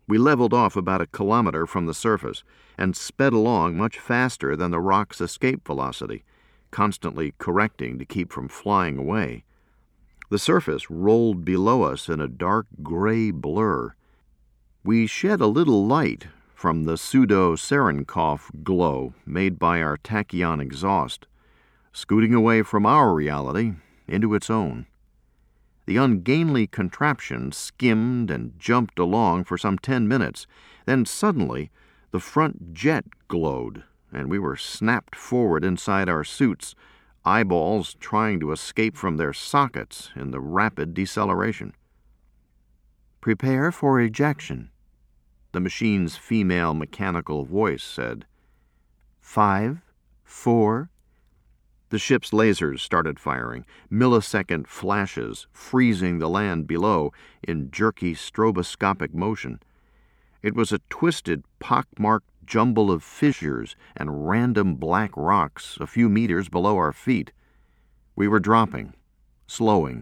We leveled off about a kilometer from the surface and sped along much faster than the rock's escape velocity, constantly correcting to keep from flying away. The surface rolled below us in a dark gray blur. We shed a little light from the pseudo-Cherenkov glow made by our tachyon exhaust, scooting away from our reality into its own. The ungainly contraption skimmed and jumped along for some 10 minutes. Then suddenly, the front jet glowed, and we were snapped forward inside our suits, eyeballs trying to escape from their sockets in the rapid deceleration. "Prepare for ejection," the machine's female mechanical voice said. 5, 4... The ship's lasers started firing, millisecond flashes freezing the land below in jerky stroboscopic motion. It was a twisted, pockmarked jumble of fissures and random black rocks a few meters below our feet. We were dropping, slowing.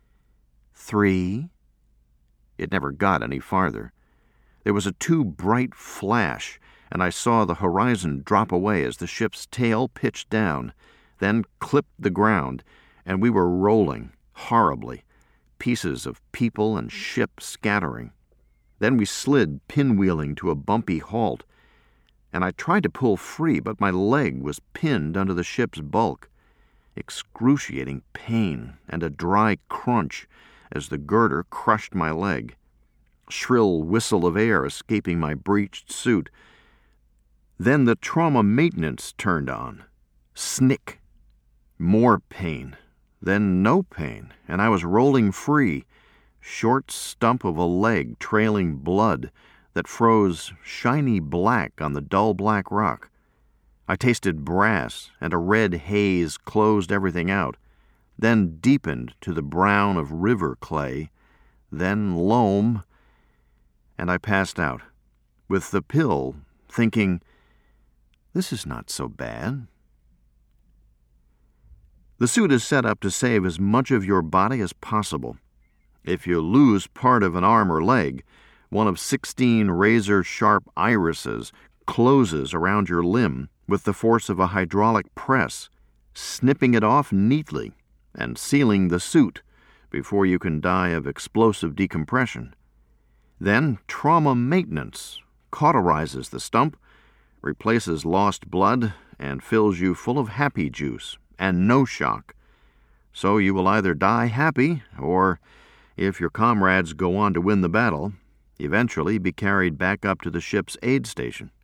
3. It never got any farther. There was a too bright flash, and I saw the horizon drop away as the ship's tail pitched down, then clipped the ground, and we were rolling, horribly, pieces of people and ship scattering. Then we slid pinwheeling to a bumpy halt, and I tried to pull free, but my leg was pinned under the ship's bulk. Excruciating pain and a dry crunch as the girder crushed my leg. Shrill whistle of air escaping my breached suit. Then the trauma maintenance turned on. Snick. More pain, then no pain, and I was rolling free, short stump of a leg trailing blood that froze shiny black on the dull black rock. I tasted brass, and a red haze closed everything out, then deepened to the brown of river clay, then loam, and I passed out, with the pill, thinking, this is not so bad. The suit is set up to save as much of your body as possible. If you lose part of an arm or leg, one of 16 razor-sharp irises closes around your limb with the force of a hydraulic press, snipping it off neatly and sealing the suit before you can die of explosive decompression. Then trauma maintenance cauterizes the stump, replaces lost blood, and fills you full of happy juice and no shock. So you will either die happy or, if your comrades go on to win the battle, eventually be carried back up to the ship's aid station.